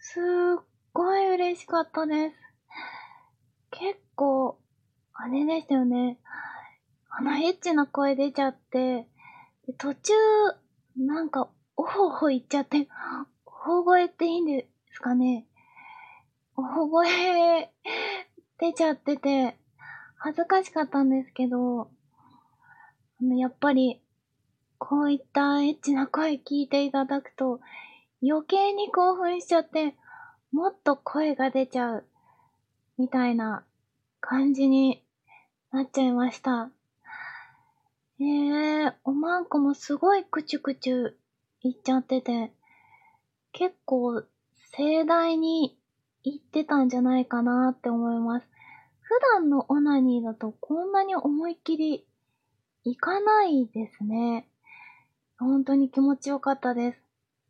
すっごい嬉しかったです。結構、あれでしたよね。エッチな声出ちゃって、で途中、なんか、おほほ言っちゃって、大声っていいんですかね。大声出ちゃってて、恥ずかしかったんですけど、やっぱり、こういったエッチな声聞いていただくと、余計に興奮しちゃって、もっと声が出ちゃう、みたいな感じになっちゃいました。おまんこもすごいクチュクチュ言っちゃってて、結構盛大に言ってたんじゃないかなって思います。普段のオナニーだとこんなに思いっきりいかないですね。本当に気持ちよかったです。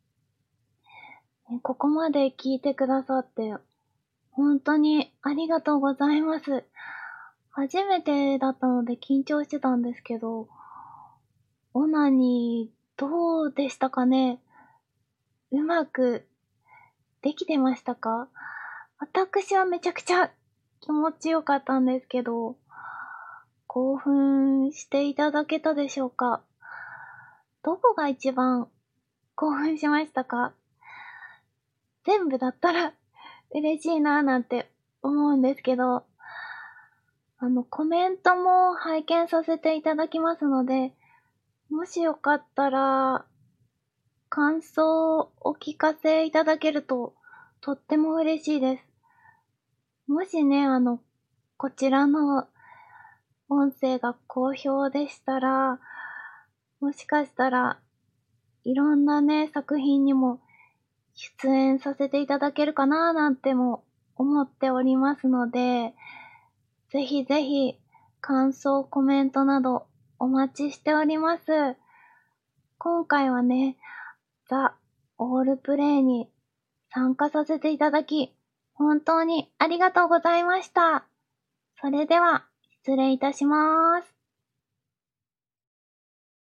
ここまで聞いてくださって本当にありがとうございます。初めてだったので緊張してたんですけど、オナニーどうでしたかね？うまくできてましたか？私はめちゃくちゃ気持ちよかったんですけど、興奮していただけたでしょうか？どこが一番興奮しましたか？全部だったら嬉しいなぁなんて思うんですけど、コメントも拝見させていただきますので、もしよかったら、感想をお聞かせいただけると、とっても嬉しいです。もしね、こちらの音声が好評でしたら、もしかしたら、いろんなね、作品にも出演させていただけるかななんても思っておりますので、ぜひぜひ感想、コメントなどお待ちしております。今回はね、ザ・オールプレイに参加させていただき、本当にありがとうございました。それでは、失礼いたします。